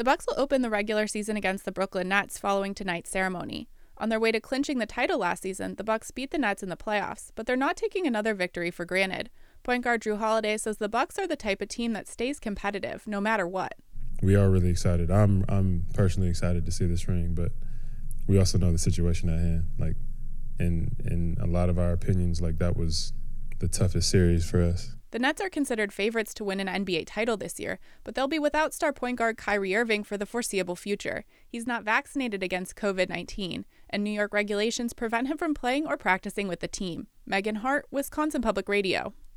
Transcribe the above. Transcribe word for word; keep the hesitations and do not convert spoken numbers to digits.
The Bucks will open the regular season against the Brooklyn Nets following tonight's ceremony. On their way to clinching the title last season, the Bucks beat the Nets in the playoffs, but they're not taking another victory for granted. Point guard Drew Holiday says the Bucks are the type of team that stays competitive no matter what. We are really excited. I'm I'm personally excited to see this ring, but we also know the situation at hand. Like, in in a lot of our opinions, like that was the toughest series for us. The Nets are considered favorites to win an N B A title this year, but they'll be without star point guard Kyrie Irving for the foreseeable future. He's not vaccinated against covid nineteen, and New York regulations prevent him from playing or practicing with the team. Megan Hart, Wisconsin Public Radio.